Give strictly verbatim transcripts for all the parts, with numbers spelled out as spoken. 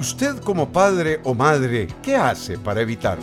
Usted como padre o madre, ¿qué hace para evitarlo?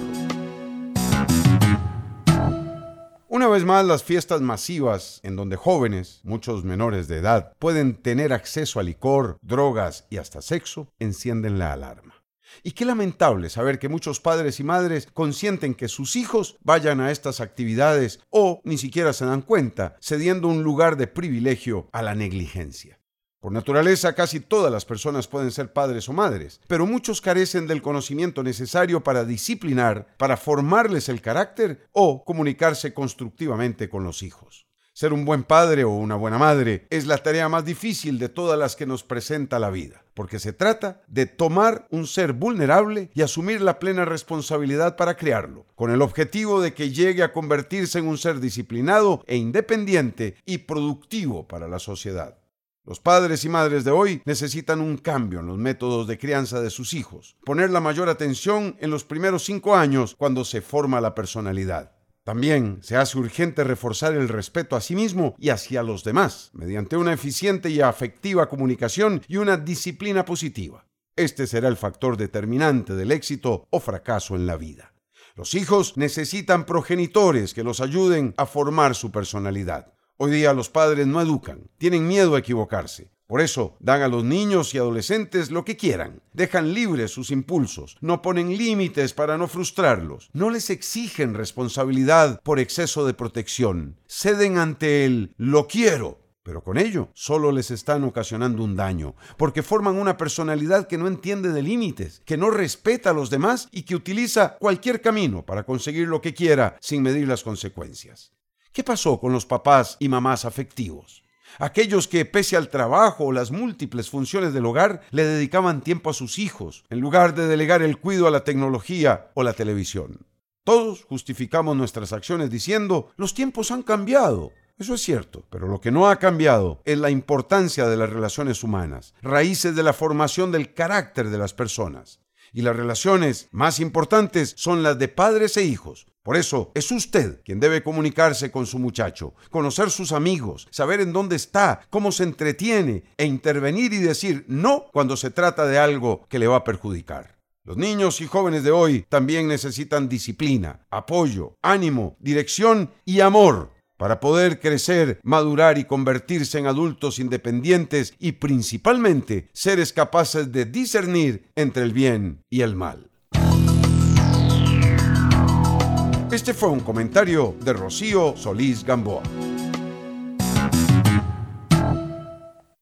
Una vez más, las fiestas masivas, en donde jóvenes, muchos menores de edad, pueden tener acceso a licor, drogas y hasta sexo, encienden la alarma. Y qué lamentable saber que muchos padres y madres consienten que sus hijos vayan a estas actividades o ni siquiera se dan cuenta, cediendo un lugar de privilegio a la negligencia. Por naturaleza, casi todas las personas pueden ser padres o madres, pero muchos carecen del conocimiento necesario para disciplinar, para formarles el carácter o comunicarse constructivamente con los hijos. Ser un buen padre o una buena madre es la tarea más difícil de todas las que nos presenta la vida, porque se trata de tomar un ser vulnerable y asumir la plena responsabilidad para criarlo, con el objetivo de que llegue a convertirse en un ser disciplinado e independiente y productivo para la sociedad. Los padres y madres de hoy necesitan un cambio en los métodos de crianza de sus hijos, poner la mayor atención en los primeros cinco años cuando se forma la personalidad. También se hace urgente reforzar el respeto a sí mismo y hacia los demás, mediante una eficiente y afectiva comunicación y una disciplina positiva. Este será el factor determinante del éxito o fracaso en la vida. Los hijos necesitan progenitores que los ayuden a formar su personalidad. Hoy día los padres no educan, tienen miedo a equivocarse. Por eso dan a los niños y adolescentes lo que quieran, dejan libres sus impulsos, no ponen límites para no frustrarlos, no les exigen responsabilidad por exceso de protección, ceden ante el "lo quiero", pero con ello solo les están ocasionando un daño, porque forman una personalidad que no entiende de límites, que no respeta a los demás y que utiliza cualquier camino para conseguir lo que quiera sin medir las consecuencias. ¿Qué pasó con los papás y mamás afectivos? Aquellos que, pese al trabajo o las múltiples funciones del hogar, le dedicaban tiempo a sus hijos, en lugar de delegar el cuidado a la tecnología o la televisión. Todos justificamos nuestras acciones diciendo, los tiempos han cambiado. Eso es cierto, pero lo que no ha cambiado es la importancia de las relaciones humanas, raíces de la formación del carácter de las personas. Y las relaciones más importantes son las de padres e hijos. Por eso es usted quien debe comunicarse con su muchacho, conocer sus amigos, saber en dónde está, cómo se entretiene e intervenir y decir no cuando se trata de algo que le va a perjudicar. Los niños y jóvenes de hoy también necesitan disciplina, apoyo, ánimo, dirección y amor para poder crecer, madurar y convertirse en adultos independientes y principalmente seres capaces de discernir entre el bien y el mal. Este fue un comentario de Rocío Solís Gamboa.